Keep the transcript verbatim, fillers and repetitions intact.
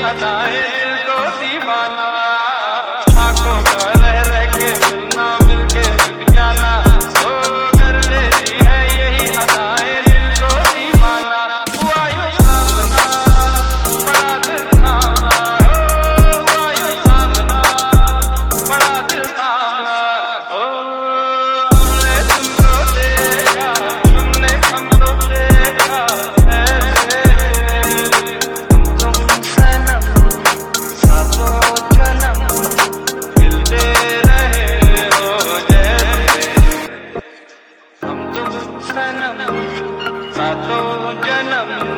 अदाएं दिल को दीवाना, आंखों का रह रह के मिलना, मिलके मिल जाना, ओ कर लेती है यही अदाएं दिल को दीवाना। हुआ यूं सामना, बड़ा दिल थामा, ओ हुआ यूं सामना, बड़ा दिल थामा, ओ हमने तुमको देखा, तुमने हमको देखा, ऐसे तुम सनम सातों जन्म मिलते रहे हो जैसे, हम तुम सनम सातों जन्म